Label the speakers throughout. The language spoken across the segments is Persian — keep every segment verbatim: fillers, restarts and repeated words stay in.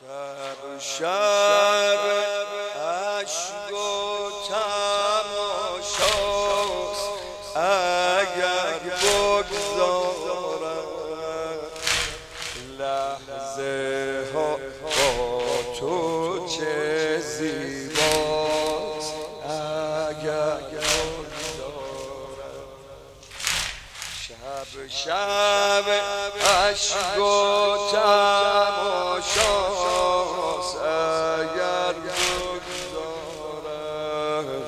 Speaker 1: شب شب عشق و تماشاست اگر بگذارم لحظه ها با تو چه زیباست اگر بگذارم شب شب عشق و تماشاست اگر بگذارم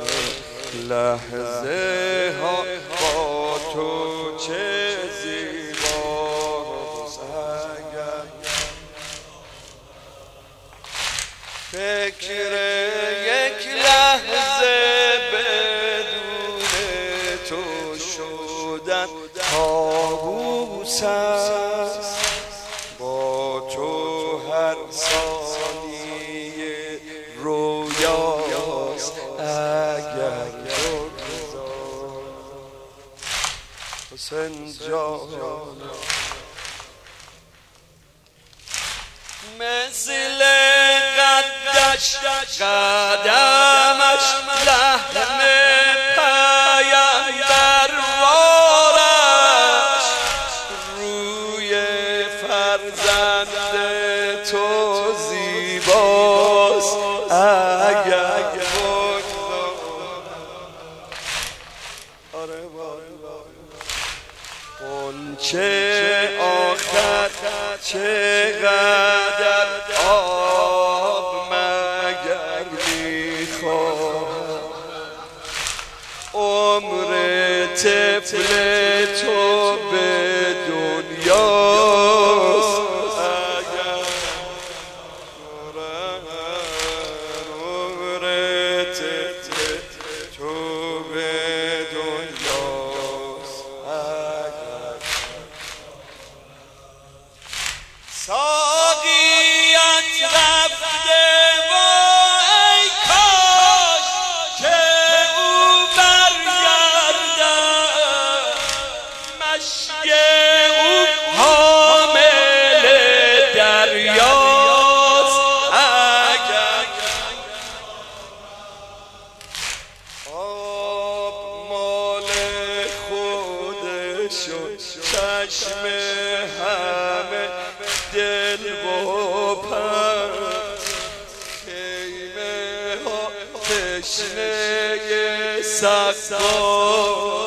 Speaker 1: لحظه ها با تو چه زیباست اگر فکر یک لحظه بدون تو شدن کابوس است با تو هر ثانیه رویاست اگر بگذارم حسین جان مثل قدش قدمش لحن پیمبر وارش روی فرزند تو زیباست اگر بگذارم آره غنچه آخر چقدر آب مگر میخواهم عمر طفل تو به دنیاست اگر عمر طفل تو به دنیاست اگر ساقیت رفته و ای کاش که او برگردد مشک او حامل دریاست اگر آب مال خودشو چشم همه دل و پس خیمه ها تشنه سقا